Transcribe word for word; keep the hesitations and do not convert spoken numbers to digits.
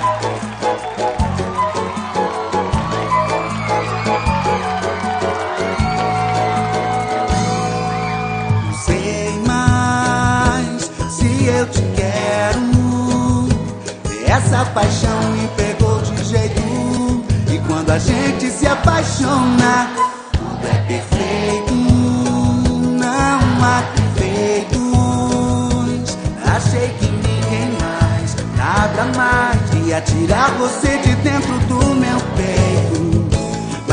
Eu te quero. Essa paixão me pegou de jeito. E quando a gente se apaixona, tudo é perfeito. Não há defeitos. Achei que ninguém mais, nada mais ia tirar você de dentro do